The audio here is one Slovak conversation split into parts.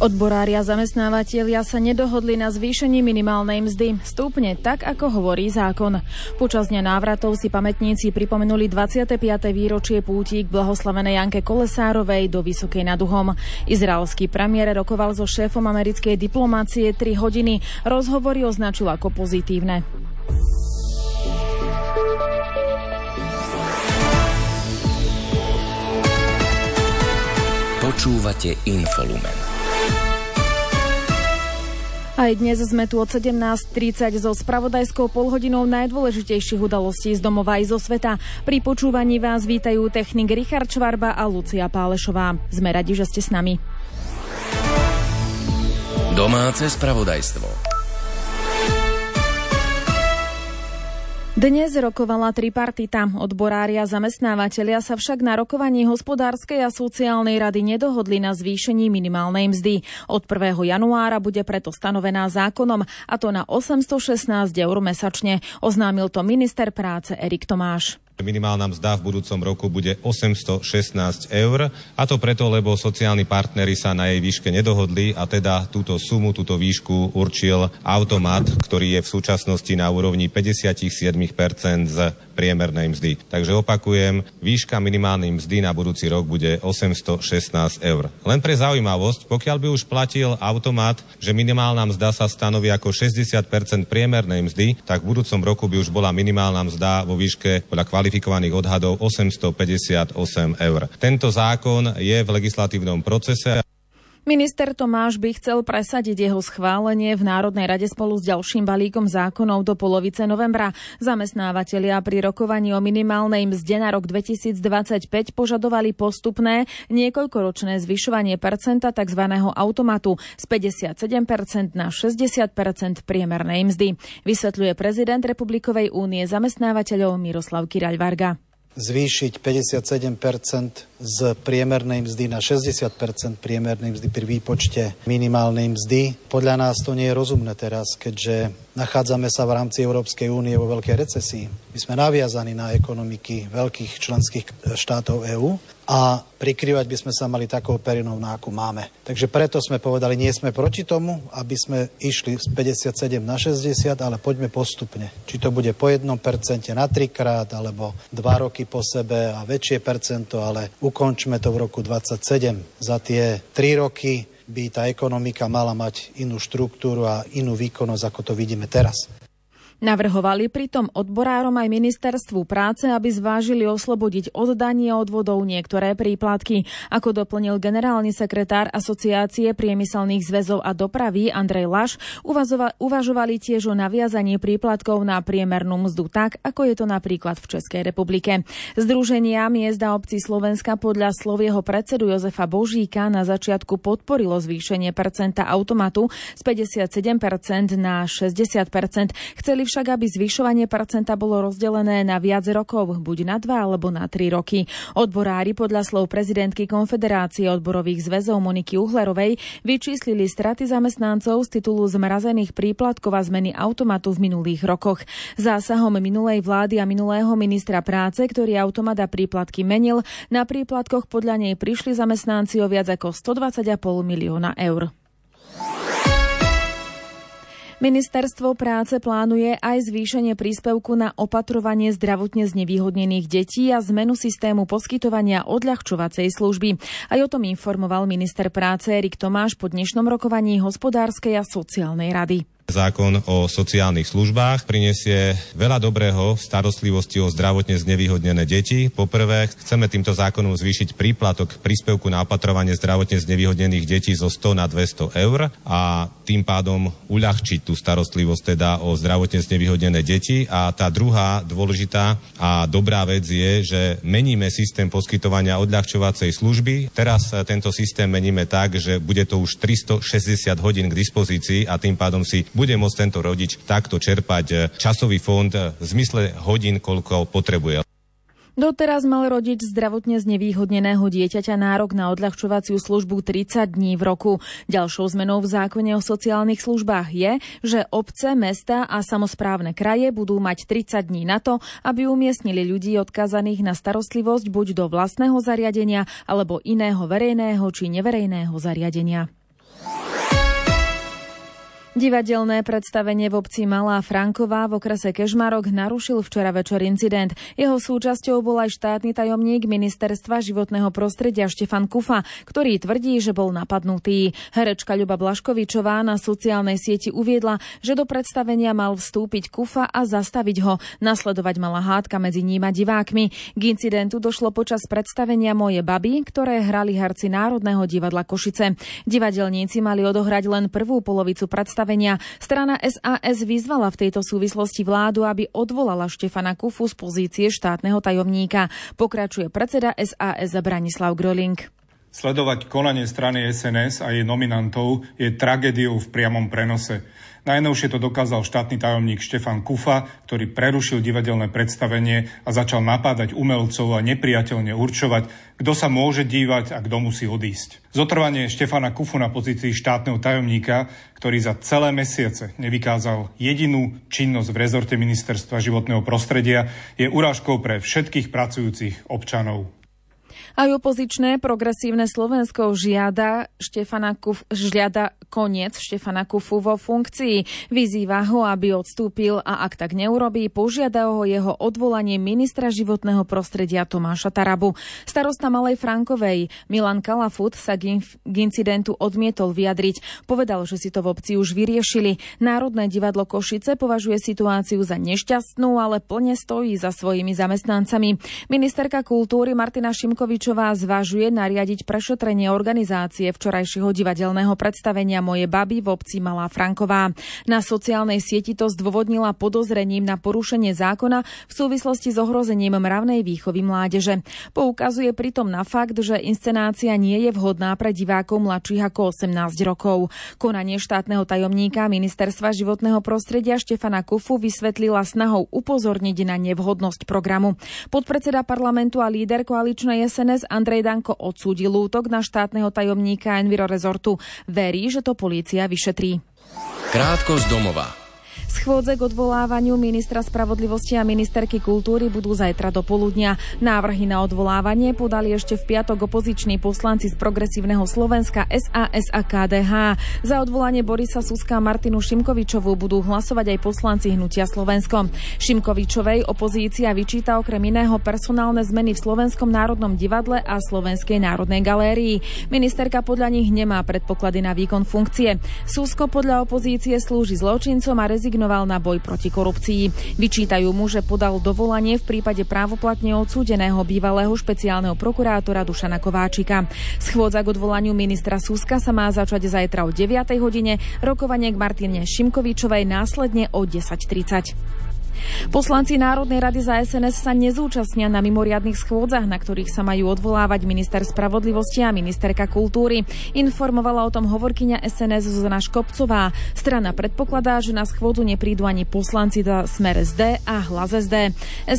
Odborári a zamestnávatelia sa nedohodli na zvýšení minimálnej mzdy. Stúpne tak, ako hovorí zákon. Počas dňa návratov si pamätníci pripomenuli 25. výročie púti k blahoslavenej Janke Kolesárovej do Vysokej nad Uhom. Izraelský premiér rokoval so šéfom americkej diplomácie 3 hodiny. Rozhovory označil ako pozitívne. Počúvate Infolumen. Aj dnes sme tu od 17:30 so spravodajskou polhodinou najdôležitejších udalostí z domova i zo sveta. Pri počúvaní vás vítajú technik Richard Čvarba a Lucia Pálešová. Sme radi, že ste s nami. Domáce spravodajstvo. Dnes rokovala tripartita. Odborári a zamestnávateľia sa však na rokovaní hospodárskej a sociálnej rady nedohodli na zvýšení minimálnej mzdy. Od 1. januára bude preto stanovená zákonom, a to na 816 eur mesačne. Oznámil to minister práce Erik Tomáš. Minimálna mzda v budúcom roku bude 816 eur, a to preto, lebo sociálni partneri sa na jej výške nedohodli a teda túto sumu, túto výšku určil automat, ktorý je v súčasnosti na úrovni 57% z priemernej mzdy. Takže opakujem, výška minimálnej mzdy na budúci rok bude 816 eur. Len pre zaujímavosť, pokiaľ by už platil automat, že minimálna mzda sa stanoví ako 60% priemernej mzdy, tak v budúcom roku by už bola minimálna mzda vo výške podľa kvalifikovaných odhadov 858 eur. Tento zákon je v legislatívnom procese. Minister Tomáš by chcel presadiť jeho schválenie v Národnej rade spolu s ďalším balíkom zákonov do polovice novembra. Zamestnávatelia pri rokovaní o minimálnej mzde na rok 2025 požadovali postupné niekoľkoročné zvyšovanie percenta tzv. Automatu z 57% na 60% priemernej mzdy. Vysvetľuje prezident Republikovej únie zamestnávateľov Miroslav Kiráľ-Varga. Zvýšiť 57% z priemernej mzdy na 60% priemernej mzdy pri výpočte minimálnej mzdy. Podľa nás to nie je rozumné teraz, keďže nachádzame sa v rámci Európskej únie vo veľkej recesii. My sme naviazaní na ekonomiky veľkých členských štátov EÚ a prikrývať by sme sa mali takou perinou, na akú máme. Takže preto sme povedali, nie sme proti tomu, aby sme išli z 57 na 60, ale poďme postupne. Či to bude po 1% na 3-krát, alebo 2 roky po sebe a väčšie percento, ale ukončme to v roku 27. Za tie 3 roky by tá ekonomika mala mať inú štruktúru a inú výkonnosť, ako to vidíme teraz. Navrhovali pritom odborárom aj ministerstvu práce, aby zvážili oslobodiť od daní a odvodov niektoré príplatky. Ako doplnil generálny sekretár Asociácie priemyselných zväzov a dopravy Andrej Laš, uvažovali tiež o naviazaní príplatkov na priemernú mzdu tak, ako je to napríklad v Českej republike. Združenia miest a obcí Slovenska podľa slov jeho predsedu Jozefa Božíka na začiatku podporilo zvýšenie percenta automatu z 57% na 60%. Chceli však, aby zvyšovanie percenta bolo rozdelené na viac rokov, buď na 2 alebo na 3 roky. Odborári podľa slov prezidentky Konfederácie odborových zväzov Moniky Uhlerovej vyčíslili straty zamestnancov z titulu zmrazených príplatkov a zmeny automatu v minulých rokoch. Zásahom minulej vlády a minulého ministra práce, ktorý automat a príplatky menil, na príplatkoch podľa nej prišli zamestnanci o viac ako 120,5 milióna eur. Ministerstvo práce plánuje aj zvýšenie príspevku na opatrovanie zdravotne znevýhodnených detí a zmenu systému poskytovania odľahčovacej služby. Aj o tom informoval minister práce Erik Tomáš po dnešnom rokovaní hospodárskej a sociálnej rady. Zákon o sociálnych službách prinesie veľa dobrého v starostlivosti o zdravotne znevýhodnené deti. Poprvé, chceme týmto zákonom zvýšiť príplatok príspevku na opatrovanie zdravotne znevýhodnených detí zo 100 na 200 eur a tým pádom uľahčiť tú starostlivosť teda o zdravotne znevýhodnené deti. A tá druhá dôležitá a dobrá vec je, že meníme systém poskytovania odľahčovacej služby. Teraz tento systém meníme tak, že bude to už 360 hodín k dispozícii a tým pádom si bude môcť tento rodič takto čerpať časový fond v zmysle hodín, koľko potrebuje. Doteraz mal rodič zdravotne znevýhodneného dieťaťa nárok na odľahčovaciu službu 30 dní v roku. Ďalšou zmenou v zákone o sociálnych službách je, že obce, mestá a samosprávne kraje budú mať 30 dní na to, aby umiestnili ľudí odkázaných na starostlivosť buď do vlastného zariadenia alebo iného verejného či neverejného zariadenia. Divadelné predstavenie v obci Malá Franková v okrese Kežmarok narušil včera večer incident. Jeho súčasťou bol aj štátny tajomník Ministerstva životného prostredia Štefan Kufa, ktorý tvrdí, že bol napadnutý. Herečka Ľuba Blaškovičová na sociálnej sieti uviedla, že do predstavenia mal vstúpiť Kufa a zastaviť ho. Nasledovať mala hádka medzi ním a divákmi. K incidentu došlo počas predstavenia Moje baby, ktoré hrali herci Národného divadla Košice. Divadelníci mali odohrať len prvú polovicu predstavenia. Strana SAS vyzvala v tejto súvislosti vládu, aby odvolala Štefana Kufu z pozície štátneho tajomníka. Pokračuje predseda SAS Branislav Groling. Sledovať konanie strany SNS a jej nominantov je tragédiou v priamom prenose. Najnovšie to dokázal štátny tajomník Štefan Kufa, ktorý prerušil divadelné predstavenie a začal napádať umelcov a nepriateľne určovať, kto sa môže dívať a kto musí odísť. Zotrvanie Štefana Kufu na pozícii štátneho tajomníka, ktorý za celé mesiace nevykázal jedinú činnosť v rezorte Ministerstva životného prostredia, je urážkou pre všetkých pracujúcich občanov. Aj opozičné progresívne Slovensko žiada koniec Štefana Kufu vo funkcii. Vyzýva ho, aby odstúpil a ak tak neurobí, požiada o jeho odvolanie ministra životného prostredia Tomáša Tarabu. Starosta Malej Frankovej Milan Kalafut sa k incidentu odmietol vyjadriť. Povedal, že si to v obci už vyriešili. Národné divadlo Košice považuje situáciu za nešťastnú, ale plne stojí za svojimi zamestnancami. Ministerka kultúry Martina Šimkovičová zvažuje nariadiť prešetrenie organizácie včorajšieho divadelného predstavenia Moje baby v obci Malá Franková. Na sociálnej sieti to zdôvodnila podozrením na porušenie zákona v súvislosti s ohrozením mravnej výchovy mládeže. Poukazuje pritom na fakt, že inscenácia nie je vhodná pre divákov mladších ako 18 rokov. Konanie štátneho tajomníka Ministerstva životného prostredia Štefana Kufu vysvetlila snahou upozorniť na nevhodnosť programu. Podpredseda parlamentu a líder koaličnej SNS Andrej Danko odsúdil útok na štátneho tajomníka Envirorezortu. Verí, že to polícia vyšetrí. Krátko z domova. Schôdze k odvolávaniu ministra spravodlivosti a ministerky kultúry budú zajtra do poludnia. Návrhy na odvolávanie podali ešte v piatok opoziční poslanci z Progresívneho Slovenska, SAS a KDH. Za odvolanie Borisa Suska a Martinu Šimkovičovú budú hlasovať aj poslanci Hnutia Slovensko. Šimkovičovej opozícia vyčíta okrem iného personálne zmeny v Slovenskom národnom divadle a Slovenskej národnej galérii. Ministerka podľa nich nemá predpoklady na výkon funkcie. Susko podľa opozície slúži zločincom a rezignoval na boj proti korupcii. Vyčítajú mu, že podal dovolanie v prípade právoplatne odsúdeného bývalého špeciálneho prokurátora Dušana Kováčika. Schôdza k odvolaniu ministra Suska sa má začať zajtra o 9:00 hodine, rokovanie k Martine Šimkovičovej následne o 10:30. Poslanci Národnej rady za SNS sa nezúčastnia na mimoriadnych schôdzach, na ktorých sa majú odvolávať minister spravodlivosti a ministerka kultúry. Informovala o tom hovorkyňa SNS Zuzana Škopcová. Strana predpokladá, že na schôdzu neprídu ani poslanci za Smer SD a Hlas SD.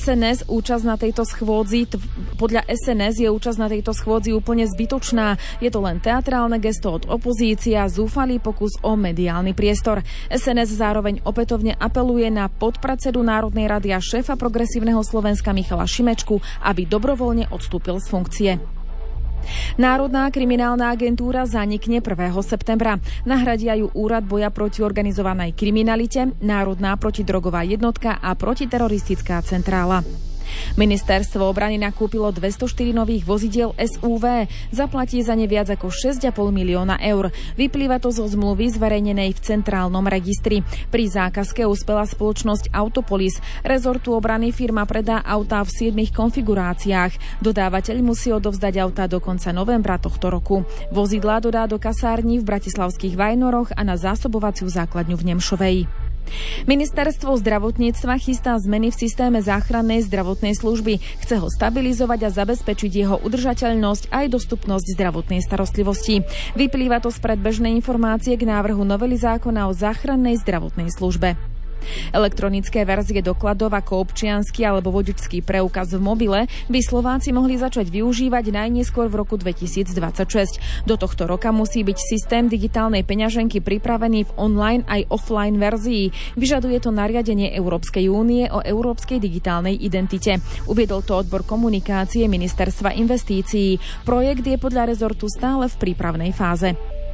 Podľa SNS je účasť na tejto schôdzi úplne zbytočná. Je to len teatrálne gesto od opozície a zúfalý pokus o mediálny priestor. SNS zároveň opätovne apeluje na podpredsedu Národnej rady a šéfa Progresívneho Slovenska Michala Šimečku, aby dobrovoľne odstúpil z funkcie. Národná kriminálna agentúra zanikne 1. septembra. Nahradia ju Úrad boja proti organizovanej kriminalite, Národná protidrogová jednotka a protiteroristická centrála. Ministerstvo obrany nakúpilo 204 nových vozidiel SUV. Zaplatí za ne viac ako 6,5 milióna eur. Vyplýva to zo zmluvy zverejnenej v centrálnom registri. Pri zákazke uspela spoločnosť Autopolis. Rezortu obrany firma predá autá v 7 konfiguráciách. Dodávateľ musí odovzdať autá do konca novembra tohto roku. Vozidlá dodá do kasární v bratislavských Vajnoroch a na zásobovaciu základňu v Nemšovej. Ministerstvo zdravotníctva chystá zmeny v systéme záchrannej zdravotnej služby. Chce ho stabilizovať a zabezpečiť jeho udržateľnosť aj dostupnosť zdravotnej starostlivosti. Vyplýva to z predbežnej informácie k návrhu novely zákona o záchrannej zdravotnej službe. Elektronické verzie dokladov ako občiansky alebo vodičský preukaz v mobile by Slováci mohli začať využívať najneskôr v roku 2026. Do tohto roka musí byť systém digitálnej peňaženky pripravený v online aj offline verzii. Vyžaduje to nariadenie Európskej únie o európskej digitálnej identite. Uviedol to odbor komunikácie Ministerstva investícií. Projekt je podľa rezortu stále v prípravnej fáze.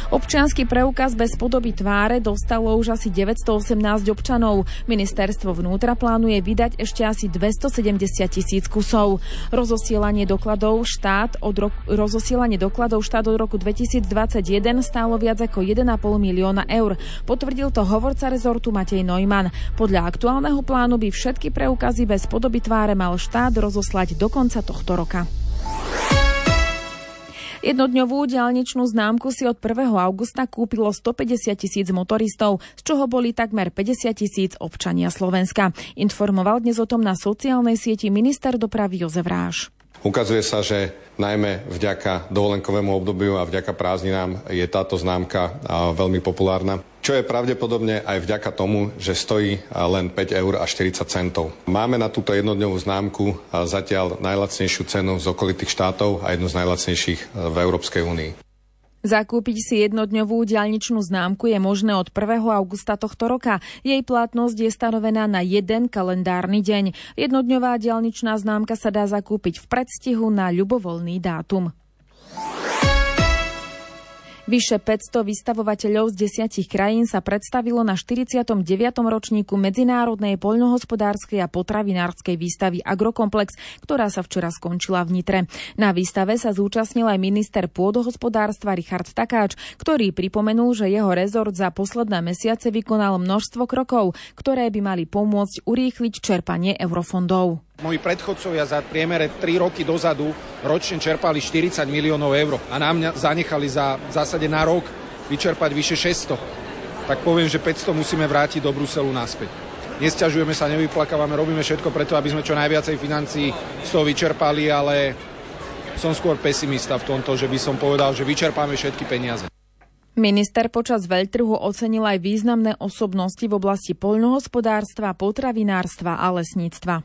Občiansky preukaz bez podoby tváre dostalo už asi 918 občanov. Ministerstvo vnútra plánuje vydať ešte asi 270 000 kusov. Rozosielanie dokladov štát od roku 2021 stálo viac ako 1,5 milióna eur. Potvrdil to hovorca rezortu Matej Neumann. Podľa aktuálneho plánu by všetky preukazy bez podoby tváre mal štát rozoslať do konca tohto roka. Jednodňovú diaľničnú známku si od 1. augusta kúpilo 150 000 motoristov, z čoho boli takmer 50 000 občania Slovenska. Informoval dnes o tom na sociálnej sieti minister dopravy Jozef Ráš. Ukazuje sa, že najmä vďaka dovolenkovému obdobiu a vďaka prázdninám je táto známka veľmi populárna. Čo je pravdepodobne aj vďaka tomu, že stojí len 5 eur a 40 centov. Máme na túto jednodňovú známku zatiaľ najlacnejšiu cenu z okolitých štátov a jednu z najlacnejších v Európskej únii. Zakúpiť si jednodňovú diaľničnú známku je možné od 1. augusta tohto roka. Jej platnosť je stanovená na jeden kalendárny deň. Jednodňová diaľničná známka sa dá zakúpiť v predstihu na ľubovoľný dátum. Vyše 500 vystavovateľov z 10 krajín sa predstavilo na 49. ročníku Medzinárodnej poľnohospodárskej a potravinárskej výstavy Agrokomplex, ktorá sa včera skončila v Nitre. Na výstave sa zúčastnil aj minister pôdohospodárstva Richard Takáč, ktorý pripomenul, že jeho rezort za posledné mesiace vykonal množstvo krokov, ktoré by mali pomôcť urýchliť čerpanie eurofondov. Moji predchodcovia za priemere 3 roky dozadu ročne čerpali 40 miliónov eur a nám zanechali v zásade na rok vyčerpať vyše 600. Tak poviem, že 500 musíme vrátiť do Bruselu naspäť. Nesťažujeme sa, nevyplakávame, robíme všetko preto, aby sme čo najviacej financií z toho vyčerpali, ale som skôr pesimista v tomto, že by som povedal, že vyčerpáme všetky peniaze. Minister počas veľtrhu ocenil aj významné osobnosti v oblasti poľnohospodárstva, potravinárstva a lesníctva.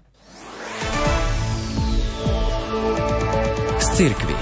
Cirkvi.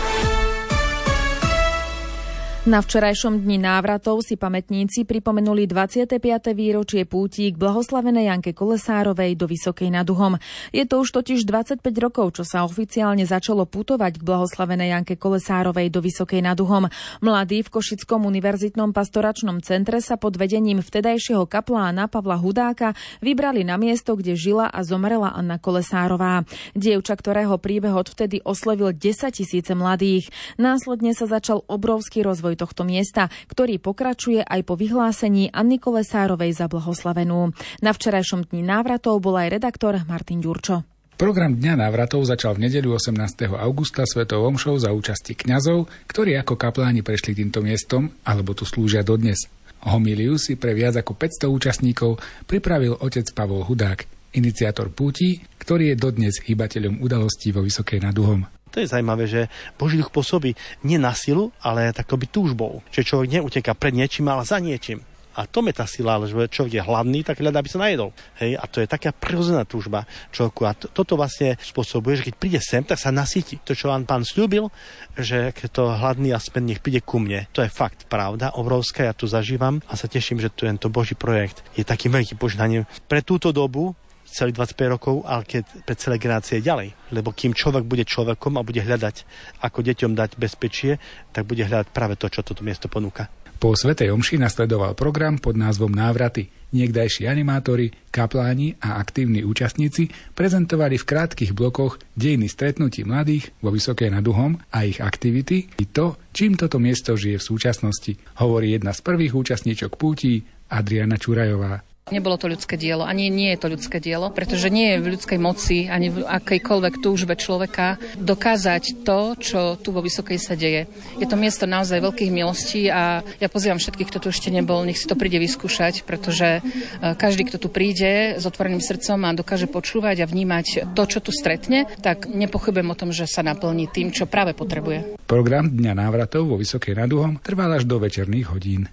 Na včerajšom dni návratov si pamätníci pripomenuli 25. výročie púti k blahoslavenej Janke Kolesárovej do Vysokej nad Uhom. Je to už totiž 25 rokov, čo sa oficiálne začalo putovať k blahoslavenej Janke Kolesárovej do Vysokej nad Uhom. Mladí v Košickom univerzitnom pastoračnom centre sa pod vedením vtedajšieho kaplána Pavla Hudáka vybrali na miesto, kde žila a zomrela Anna Kolesárová. Dievča, ktorého príbeh odvtedy oslovil 10 000 mladých. Následne sa začal obrovský rozvoj tohto miesta, ktorý pokračuje aj po vyhlásení Anny Kolesárovej za blahoslavenú. Na včerajšom dni návratov bol aj redaktor Martin Ďurčo. Program Dňa návratov začal v nedeľu 18. augusta svetou omšou za účasti kňazov, ktorí ako kapláni prešli týmto miestom alebo tu slúžia dodnes. Homíliu si pre viac ako 500 účastníkov pripravil otec Pavol Hudák, iniciátor púti, ktorý je dodnes hýbateľom udalostí vo Vysokej nad Uhom. To je zaujímavé, že Boží duch pôsobí nie na silu, ale tak to by túžbou. Čiže človek neuteká pred niečím, ale za niečím. A to je tá sila, ale že človek je hladný, tak hľadá, aby sa najedol. Hej, a to je taká prirodzená túžba človeku. A toto vlastne spôsobuje, že keď príde sem, tak sa nasytí. To, čo vám pán sľúbil, že keď to hladný a späť nech príde ku mne. To je fakt pravda, obrovská, ja tu zažívam a sa teším, že tento Boží projekt je takým veľkým požehnaním pre túto dobu, celých 25 rokov, ale keď pre celé generácie ďalej. Lebo kým človek bude človekom a bude hľadať, ako deťom dať bezpečie, tak bude hľadať práve to, čo toto miesto ponúka. Po svätej omši nasledoval program pod názvom Návraty. Niekdajší animátori, kapláni a aktívni účastníci prezentovali v krátkych blokoch dejiny stretnutí mladých vo Vysokej nad Uhom a ich aktivity i to, čím toto miesto žije v súčasnosti, hovorí jedna z prvých účastníčok pútí Adriana Čurajová. Nebolo to ľudské dielo, ani nie je to ľudské dielo, pretože nie je v ľudskej moci, ani v akejkoľvek túžbe človeka dokázať to, čo tu vo Vysokej sa deje. Je to miesto naozaj veľkých milostí a ja pozývam všetkých, kto tu ešte nebol, nech si to príde vyskúšať, pretože každý, kto tu príde s otvoreným srdcom a dokáže počúvať a vnímať to, čo tu stretne, tak nepochybujem o tom, že sa naplní tým, čo práve potrebuje. Program Dňa návratov vo Vysokej nad Uhom trval až do večerných hodín.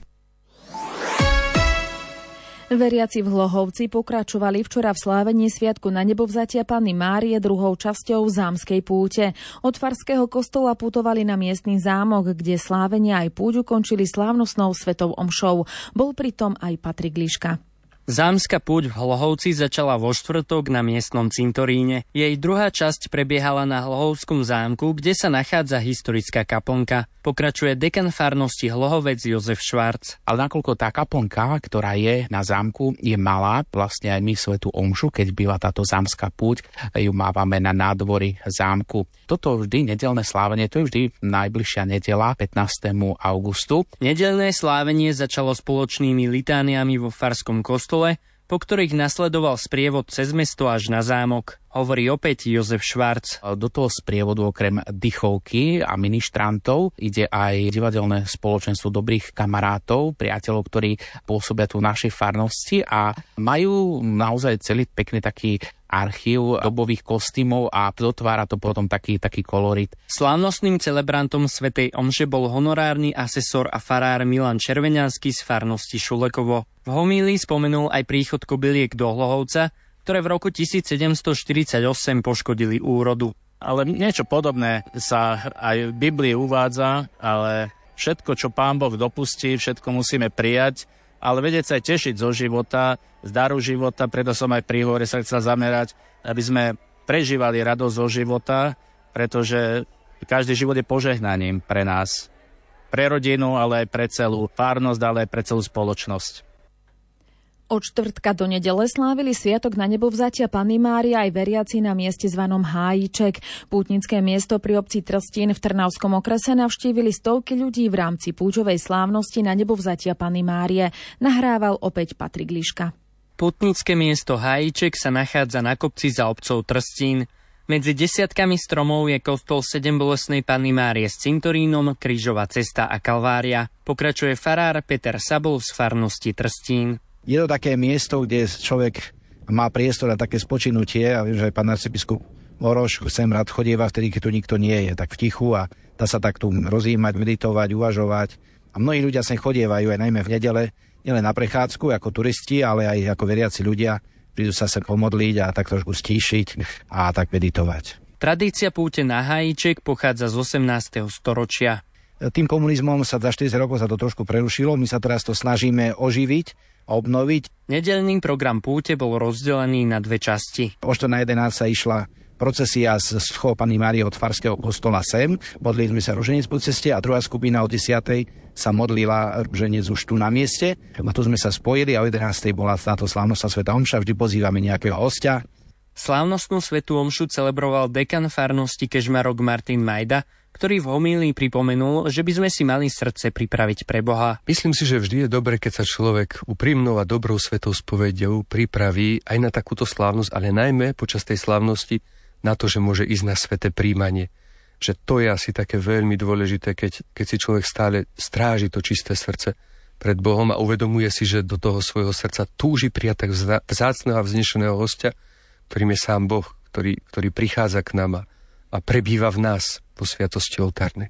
Veriaci v Hlohovci pokračovali včera v slávení sviatku na nebovzatia Panny Márie druhou časťou zámskej púte. Od farského kostola putovali na miestny zámok, kde slávenia aj púť ukončili slávnostnou svetou omšou. Bol pritom aj Patrik Liška. Zámska púť v Hlohovci začala vo štvrtok na miestnom cintoríne. Jej druhá časť prebiehala na Hlohovskom zámku, kde sa nachádza historická kaplnka. Pokračuje dekan farnosti Hlohovec Jozef Švarc. Ale nakoľko tá kaplnka, ktorá je na zámku, je malá, vlastne aj my svätú omšu, keď byla táto zámska púť, ju mávame na nádvorí zámku. Toto vždy nedeľné slávenie, to je vždy najbližšia nedeľa 15. augustu. Nedeľné slávenie začalo spoločnými litániami vo farskom kostole, po ktorých nasledoval sprievod cez mesto až na zámok. Hovorí opäť Jozef Švarc. Do toho sprievodu okrem dychovky a ministrantov ide aj divadelné spoločenstvo dobrých kamarátov, priateľov, ktorí pôsobia tu v našej farnosti a majú naozaj celý pekný taký archív dobových kostýmov a dotvára to potom taký kolorit. Slávnostným celebrantom svätej omše bol honorárny asesor a farár Milan Červeňanský z farnosti Šulekovo. V homílii spomenul aj príchod kobyliek do Hlohovca, ktoré v roku 1748 poškodili úrodu. Ale niečo podobné sa aj v Biblii uvádza, ale všetko, čo Pán Boh dopustí, všetko musíme prijať, ale vedieť sa aj tešiť zo života, z daru života, preto som aj pri hore sa chcel zamerať, aby sme prežívali radosť zo života, pretože každý život je požehnaním pre nás, pre rodinu, ale aj pre celú farnosť, ale aj pre celú spoločnosť. Od štvrtka do nedele slávili sviatok na nebovzatia Panny Márie aj veriaci na mieste zvanom Hájiček. Pútnické miesto pri obci Trstín v Trnavskom okrese navštívili stovky ľudí v rámci púťovej slávnosti na nebovzatia Panny Márie. Nahrával opäť Patrik Liška. Pútnické miesto Hájiček sa nachádza na kopci za obcov Trstín. Medzi desiatkami stromov je kostol Sedembolestnej Panny Márie s cintorínom, krížová cesta a kalvária. Pokračuje farár Peter Sabol z farnosti Trstín. Je to také miesto, kde človek má priestor na také spočinutie a viem, že aj pán arcibiskup Oroš sem rád chodieva vtedy, keď tu nikto nie je, tak v tichu a dá sa tak tu rozjímať, meditovať, uvažovať. A mnohí ľudia sem chodievajú aj najmä v nedele, nielen na prechádzku ako turisti, ale aj ako veriaci ľudia. Prídu sa sem pomodliť a tak trošku stíšiť a tak meditovať. Tradícia púte na Hájiček pochádza z 18. storočia. Tým komunizmom sa za 40 rokov sa to trošku prerušilo, my sa teraz to snažíme oživiť a obnoviť. Nedeľný program púte bol rozdelený na dve časti. O 14:11 sa išla procesia z schov Panny Márie od farského kostola sem. Modlili sme sa ruženec po ceste a druhá skupina o 10:00 sa modlila ruženec už tu na mieste. A tu sme sa spojili a o 11:00 bola táto slávnostná svätá omša. Vždy pozývame nejakého hostia. Slávnostnú svätú omšu celebroval dekan farnosti Kežmarok Martin Majda, ktorý v homílii pripomenul, že by sme si mali srdce pripraviť pre Boha. Myslím si, že vždy je dobre, keď sa človek úprimnou a dobrou svetou spoveďou pripraví aj na takúto slávnosť, ale najmä počas tej slávnosti na to, že môže ísť na sväté príjmanie. Že to je asi také veľmi dôležité, keď si človek stále stráži to čisté srdce pred Bohom a uvedomuje si, že do toho svojho srdca túži prijať tak vzácneho a vznešeného hostia, ktorým je sám Boh, ktorý prichádza k nám a prebýva v nás po sviatosti oltárnej.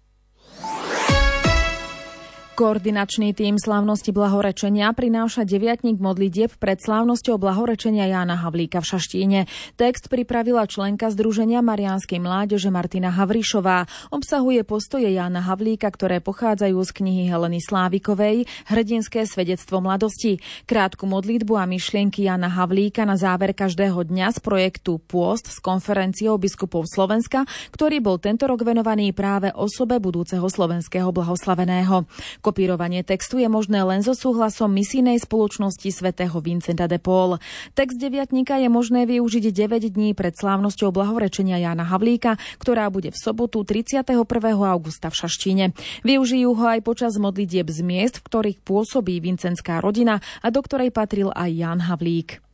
Koordinačný tím slávnosti blahorečenia prináša deviatnik modlitieb pred slávnosťou blahorečenia Jána Havlíka v Šaštíne. Text pripravila členka Združenia Mariánskej mládeže Martina Havrišová. Obsahuje postoje Jána Havlíka, ktoré pochádzajú z knihy Heleny Slávikovej Hrdinské svedectvo mladosti. Krátku modlitbu a myšlienky Jána Havlíka na záver každého dňa z projektu Pôst s konferenciou biskupov Slovenska, ktorý bol tento rok venovaný práve osobe budúceho slovenského blahoslaveného. Kopírovanie textu je možné len so súhlasom misijnej spoločnosti svätého Vincenta de Paul. Text deviatnika je možné využiť 9 dní pred slávnosťou blahorečenia Jána Havlíka, ktorá bude v sobotu 31. augusta v Šaštíne. Využijú ho aj počas modlitieb z miest, v ktorých pôsobí vincentská rodina a do ktorej patril aj Ján Havlík.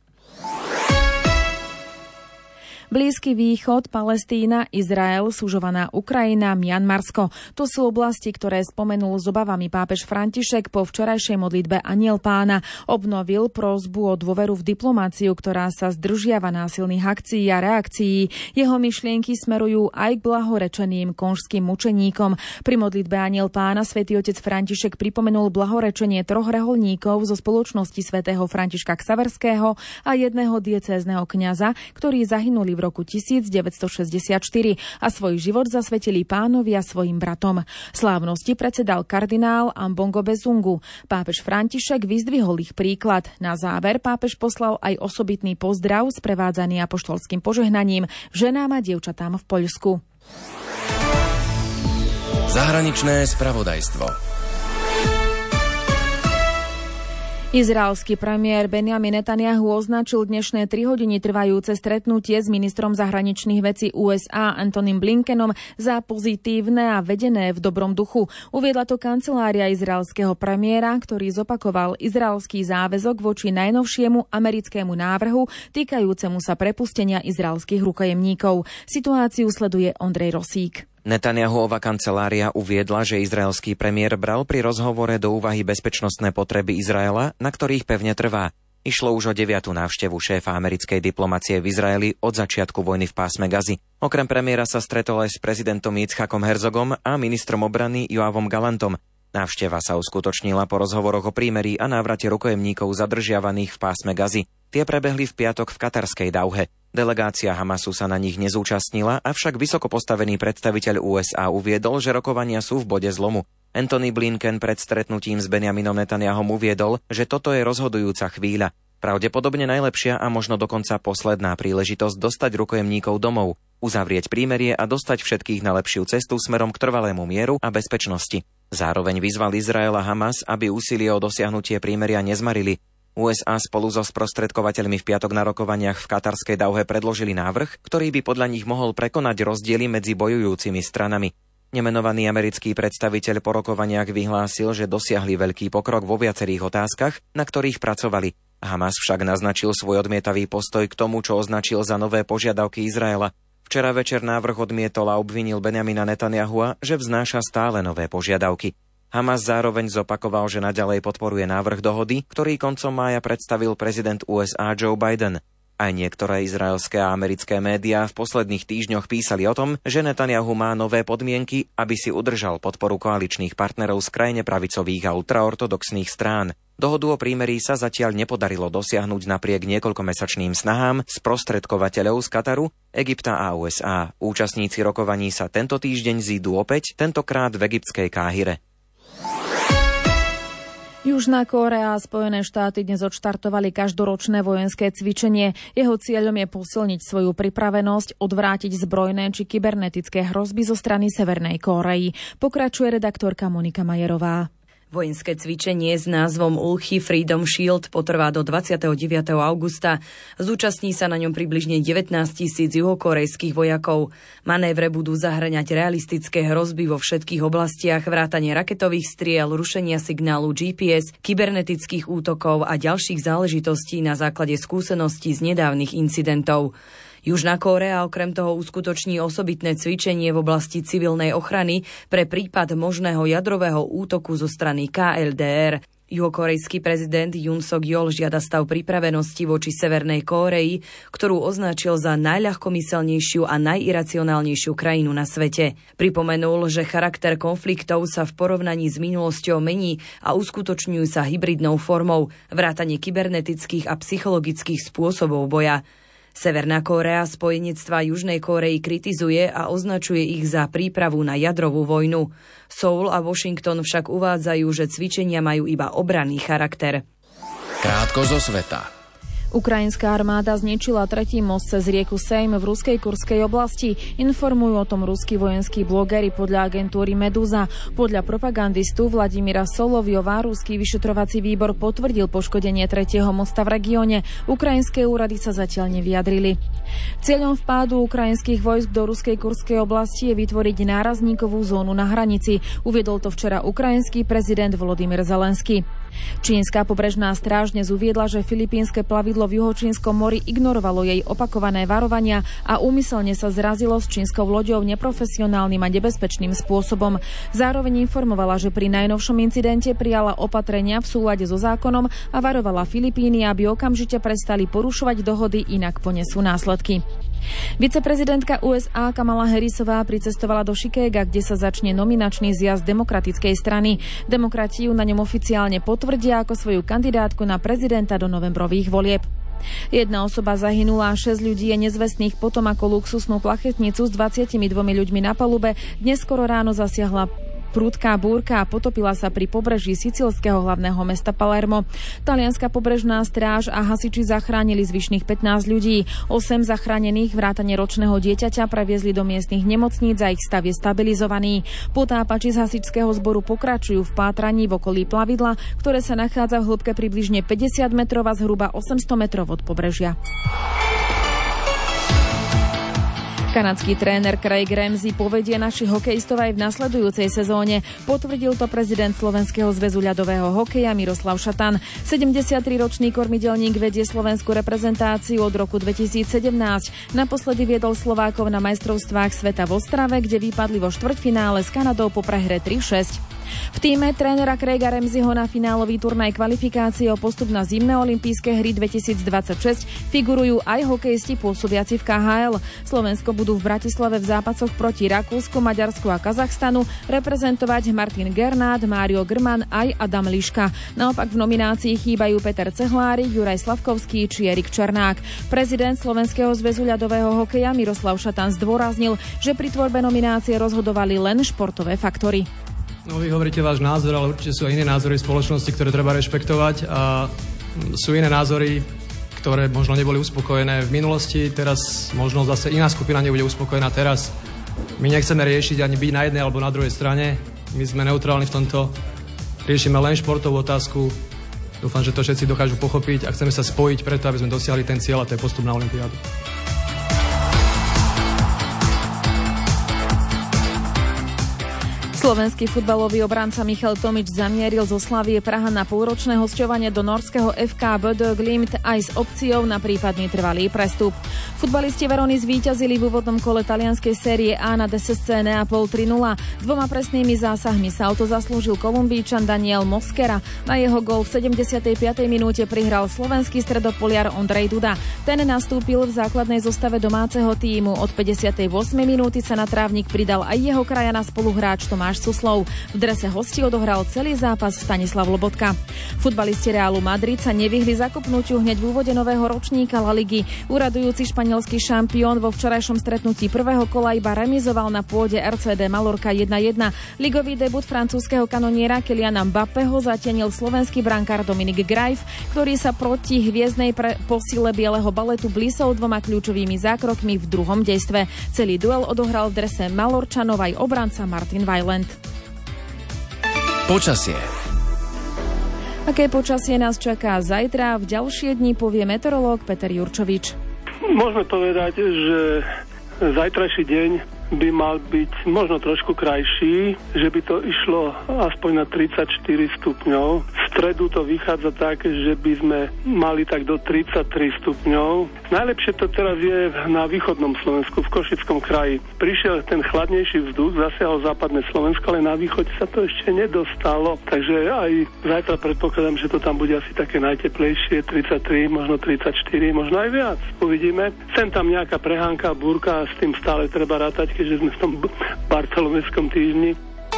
Blízky východ, Palestína, Izrael, sužovaná Ukrajina, Mianmarsko. To sú oblasti, ktoré spomenul s obavami pápež František po včerajšej modlitbe Anjel Pána. Obnovil prosbu o dôveru v diplomáciu, ktorá sa zdržiava násilných akcií a reakcií. Jeho myšlienky smerujú aj k blahorečeným konžským mučeníkom. Pri modlitbe Anjel Pána svätý otec František pripomenul blahorečenie 3 reholníkov zo spoločnosti svätého Františka Ksaverského a jedného diecézneho kňaza, ktorí zahynuli v roku 1964 a svoj život zasvetili Pánovi a svojim bratom. Slávnosti predsedal kardinál Ambongo Bezungu. Pápež František vyzdvihol ich príklad. Na záver pápež poslal aj osobitný pozdrav sprevádzaný apoštolským požehnaním ženám a dievčatám v Poľsku. Zahraničné spravodajstvo. Izraelský premiér Benjamin Netanjahu označil dnešné 3 hodiny trvajúce stretnutie s ministrom zahraničných vecí USA Antonym Blinkenom za pozitívne a vedené v dobrom duchu. Uviedla to kancelária izraelského premiéra, ktorý zopakoval izraelský záväzok voči najnovšiemu americkému návrhu týkajúcemu sa prepustenia izraelských rukojemníkov. Situáciu sleduje Ondrej Rosík. Netanjahuova kancelária uviedla, že izraelský premiér bral pri rozhovore do úvahy bezpečnostné potreby Izraela, na ktorých pevne trvá. Išlo už o 9. návštevu šéfa americkej diplomacie v Izraeli od začiatku vojny v pásme Gazy. Okrem premiéra sa stretol aj s prezidentom Yitzhakom Herzogom a ministrom obrany Joavom Galantom. Návšteva sa uskutočnila po rozhovoroch o prímerí a návrate rukojemníkov zadržiavaných v pásme Gazy. Tie prebehli v piatok v katarskej Dauhe. Delegácia Hamasu sa na nich nezúčastnila, avšak vysoko postavený predstaviteľ USA uviedol, že rokovania sú v bode zlomu. Antony Blinken pred stretnutím s Benjaminom Netanyahom uviedol, že toto je rozhodujúca chvíľa. Pravdepodobne najlepšia a možno dokonca posledná príležitosť dostať rukojemníkov domov, uzavrieť prímerie a dostať všetkých na lepšiu cestu smerom k trvalému mieru a bezpečnosti. Zároveň vyzval Izrael a Hamas, aby úsilie o dosiahnutie prímeria nezmarili. USA spolu so sprostredkovateľmi v piatok na rokovaniach v katarskej Dauhe predložili návrh, ktorý by podľa nich mohol prekonať rozdiely medzi bojujúcimi stranami. Nemenovaný americký predstaviteľ po rokovaniach vyhlásil, že dosiahli veľký pokrok vo viacerých otázkach, na ktorých pracovali. Hamas však naznačil svoj odmietavý postoj k tomu, čo označil za nové požiadavky Izraela. Včera večer návrh odmietol a obvinil Benjamina Netanyahua, že vznáša stále nové požiadavky. Hamas zároveň zopakoval, že naďalej podporuje návrh dohody, ktorý koncom mája predstavil prezident USA Joe Biden. Aj niektoré izraelské a americké médiá v posledných týždňoch písali o tom, že Netanjahu má nové podmienky, aby si udržal podporu koaličných partnerov z krajne pravicových a ultraortodoxných strán. Dohodu o prímerí sa zatiaľ nepodarilo dosiahnuť napriek niekoľkomesačným snahám sprostredkovateľov z Kataru, Egypta a USA. Účastníci rokovaní sa tento týždeň zídu opäť, tentokrát v egyptskej Káhire. Južná Kórea a Spojené štáty dnes odštartovali každoročné vojenské cvičenie. Jeho cieľom je posilniť svoju pripravenosť, odvrátiť zbrojné či kybernetické hrozby zo strany Severnej Kórey. Pokračuje redaktorka Monika Majerová. Vojenské cvičenie s názvom Ulchi Freedom Shield potrvá do 29. augusta. Zúčastní sa na ňom približne 19 000 juhokorejských vojakov. Manévre budú zahŕňať realistické hrozby vo všetkých oblastiach, vrátane raketových striel, rušenia signálu GPS, kybernetických útokov a ďalších záležitostí na základe skúseností z nedávnych incidentov. Južná Kórea okrem toho uskutoční osobitné cvičenie v oblasti civilnej ochrany pre prípad možného jadrového útoku zo strany KLDR. Juhokorejský prezident Yoon Suk-yeol žiada stav pripravenosti voči Severnej Kórei, ktorú označil za najľahkomyselnejšiu a najiracionálnejšiu krajinu na svete. Pripomenul, že charakter konfliktov sa v porovnaní s minulosťou mení a uskutočňujú sa hybridnou formou, vrátane kybernetických a psychologických spôsobov boja. Severná Kórea spojenectva Južnej Kórey kritizuje a označuje ich za prípravu na jadrovú vojnu. Seoul a Washington však uvádzajú, že cvičenia majú iba obranný charakter. Krátko zo sveta. Ukrajinská armáda zničila tretí most cez rieku Sejm v ruskej Kurskej oblasti. Informujú o tom ruskí vojenskí blogeri podľa agentúry Meduza. Podľa propagandistu Vladimíra Soloviova ruský vyšetrovací výbor potvrdil poškodenie tretieho mosta v regióne. Ukrajinské úrady sa zatiaľ nevyjadrili. Cieľom vpádu ukrajinských vojsk do ruskej Kurskej oblasti je vytvoriť nárazníkovú zónu na hranici. Uviedol to včera ukrajinský prezident Volodymyr Zelenský. Čínska pobrežná stráž dnes uviedla, že filipínske plavidlo v Juhočínskom mori ignorovalo jej opakované varovania a úmyselne sa zrazilo s čínskou loďou neprofesionálnym a nebezpečným spôsobom. Zároveň informovala, že pri najnovšom incidente prijala opatrenia v súlade so zákonom a varovala Filipíny, aby okamžite prestali porušovať dohody, inak ponesú následky. Viceprezidentka USA Kamala Harrisová pricestovala do Chicaga, kde sa začne nominačný zjazd Demokratickej strany. Demokrati ju na ňom oficiálne potvrdia ako svoju kandidátku na prezidenta do novembrových volieb. Jedna osoba zahynula a 6 ľudí je nezvestných potom, ako luxusnú plachetnicu s 22 ľuďmi na palube dnes skoro ráno zasiahla prudká búrka a potopila sa pri pobreží sicílskeho hlavného mesta Palermo. Talianska pobrežná stráž a hasiči zachránili zvyšných 15 ľudí. 8 zachránených vrátane ročného dieťaťa previezli do miestnych nemocníc a ich stav je stabilizovaný. Potápači z hasičského zboru pokračujú v pátraní v okolí plavidla, ktoré sa nachádza v hĺbke približne 50 metrov a zhruba 800 metrov od pobrežia. Kanadský tréner Craig Ramsay povedie našich hokejistov aj v nasledujúcej sezóne. Potvrdil to prezident Slovenského zväzu ľadového hokeja Miroslav Šatan. 73-ročný kormidelník vedie slovenskú reprezentáciu od roku 2017. Naposledy viedol Slovákov na majstrovstvách sveta v Ostrave, kde vypadli vo štvrťfinále s Kanadou po prehre 3-6. V tíme trénera Craiga Ramsayho na finálový turnaj kvalifikácie o postup na zimné olympijské hry 2026 figurujú aj hokejisti pôsobiaci v KHL. Slovensko budú v Bratislave v zápasoch proti Rakúsku, Maďarsku a Kazachstanu reprezentovať Martin Gernát, Mário Grman aj Adam Liška. Naopak v nominácii chýbajú Peter Cehlárik, Juraj Slavkovský či Erik Černák. Prezident Slovenského zväzu ľadového hokeja Miroslav Šatan zdôraznil, že pri tvorbe nominácie rozhodovali len športové faktory. No, vy hovoríte váš názor, ale určite sú aj iné názory spoločnosti, ktoré treba rešpektovať a sú iné názory, ktoré možno neboli uspokojené v minulosti, teraz možno zase iná skupina nebude uspokojená teraz. My nechceme riešiť ani byť na jednej alebo na druhej strane, my sme neutrálni v tomto, riešime len športovú otázku, dúfam, že to všetci dokážu pochopiť a chceme sa spojiť preto, aby sme dosiahli ten cieľ a to je postup na olympiádu. Slovenský futbalový obranca Michal Tomič zamieril zo Slavie Praha na polročné hosťovanie do norského FK Bodø Glimt aj s opciou na prípadný trvalý prestup. Futbalisti Verony zvíťazili v úvodnom kole talianskej série A na SSC Neapol 3-0. 2 presnými zásahmi sa o to zaslúžil Kolumbíčan Daniel Mosquera. Na jeho gól v 75. minúte prihral slovenský stredopoliar Ondrej Duda. Ten nastúpil v základnej zostave domáceho tímu. Od 58. minúty sa na trávnik pridal aj jeho krajana spoluhráč Tomáš Suslov. V drese hostí odohral celý zápas Stanislav Lobotka. Futbalisti Realu Madrid sa nevyhli zakopnutiu hneď v úvode nového ročníka La Ligy. Uradujúci španielský šampión vo včerajšom stretnutí prvého kola iba remizoval na pôde RCD Mallorca 1-1. Ligový debut francúzskeho kanoniera Kyliana Mbappého zatienil slovenský brankár Dominik Grajf, ktorý sa proti hviezdnej posile bieleho baletu blísol 2 kľúčovými zákrokmi v druhom dejstve. Celý duel odohral v drese Malorčanov aj obranca Martin Weiland. Počasie. Aké počasie nás čaká zajtra? V ďalšie dni povie meteorológ Peter Jurčovič. Môžeme povedať, že zajtrajší deň by mal byť možno trošku krajší, že by to išlo aspoň na 34 stupňov. V stredu to vychádza tak, že by sme mali tak do 33 stupňov. Najlepšie to teraz je na východnom Slovensku, v Košickom kraji. Prišiel ten chladnejší vzduch, zasiahol západné Slovensko, ale na východe sa to ešte nedostalo. Takže aj zajtra predpokladám, že to tam bude asi také najteplejšie, 33, možno 34, možno aj viac. Uvidíme. Sem tam nejaká prehánka, búrka a s tým stále treba rátať, keďže sme v tom bartolomejskom týždni.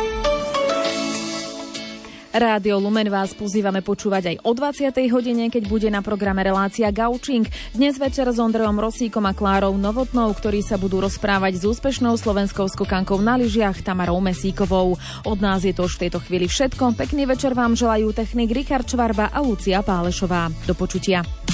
Rádio Lumen vás pozývame počúvať aj o 20. hodine, keď bude na programe relácia Gaučing. Dnes večer s Ondrejom Rosíkom a Klárou Novotnou, ktorí sa budú rozprávať s úspešnou slovenskou skokankou na lyžiach Tamarou Mesíkovou. Od nás je to už v tejto chvíli všetko. Pekný večer vám želajú technik Richard Čvarba a Lucia Pálešová. Do počutia.